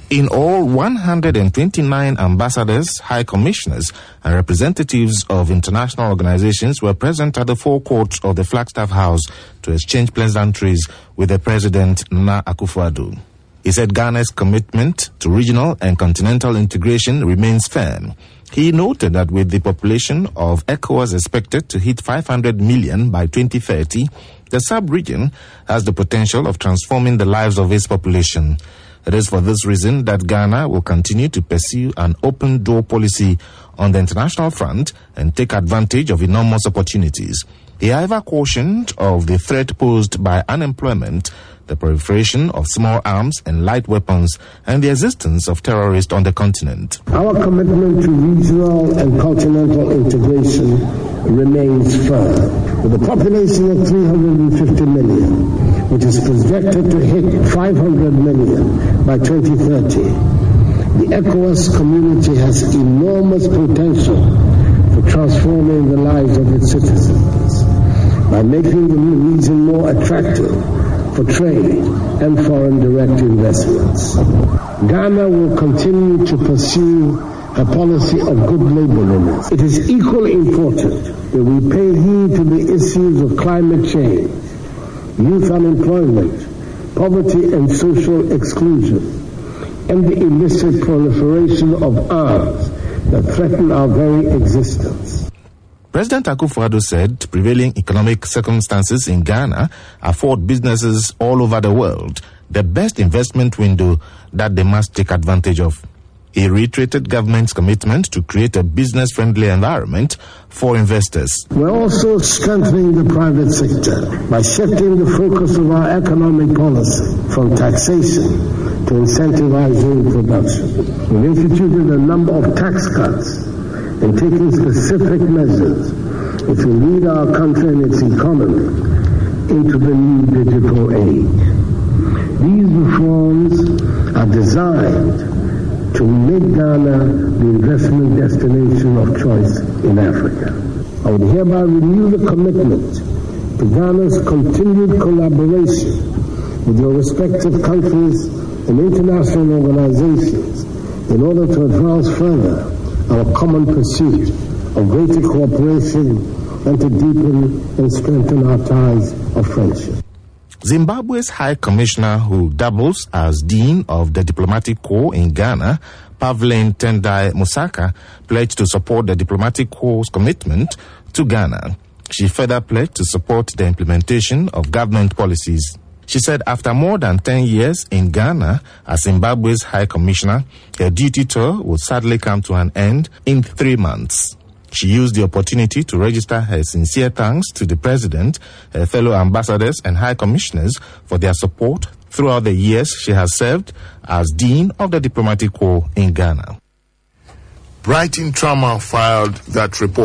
In all, 129 ambassadors, high commissioners, and representatives of international organizations were present at the forecourt of the Flagstaff House to exchange pleasantries with the President Nana Akufo-Addo. He said Ghana's commitment to regional and continental integration remains firm. He noted that with the population of ECOWAS expected to hit 500 million by 2030, the sub-region has the potential of transforming the lives of its population. It is for this reason that Ghana will continue to pursue an open-door policy on the international front and take advantage of enormous opportunities. He, however, cautioned of the threat posed by unemployment, the proliferation of small arms and light weapons, and the existence of terrorists on the continent. Our commitment to regional and continental integration remains firm. With a population of 350 million, which is projected to hit 500 million by 2030, the ECOWAS community has enormous potential for transforming the lives of its citizens by making the region more attractive for trade and foreign direct investments. Ghana will continue to pursue a policy of good neighborliness. It is equally important that we pay heed to the issues of climate change, youth unemployment, poverty and social exclusion, and the illicit proliferation of arms that threaten our very existence. President Akufo-Addo said prevailing economic circumstances in Ghana afford businesses all over the world the best investment window that they must take advantage of. He reiterated government's commitment to create a business-friendly environment for investors. We're also strengthening the private sector by shifting the focus of our economic policy from taxation to incentivizing production. We've instituted a number of tax cuts and taking specific measures which will lead our country and its economy into the new digital age. These reforms are designed to make Ghana the investment destination of choice in Africa. I would hereby renew the commitment to Ghana's continued collaboration with your respective countries and international organizations in order to advance further our common pursuit of greater cooperation and to deepen and strengthen our ties of friendship. Zimbabwe's High Commissioner, who doubles as Dean of the Diplomatic Corps in Ghana, Pavlane Tendai Musaka, pledged to support the Diplomatic Corps' commitment to Ghana. She further pledged to support the implementation of government policies. She said after more than 10 years in Ghana as Zimbabwe's High Commissioner, her duty tour will sadly come to an end in 3 months. She used the opportunity to register her sincere thanks to the President, her fellow ambassadors and High Commissioners for their support throughout the years she has served as Dean of the Diplomatic Corps in Ghana. Brighton Trauma filed that report.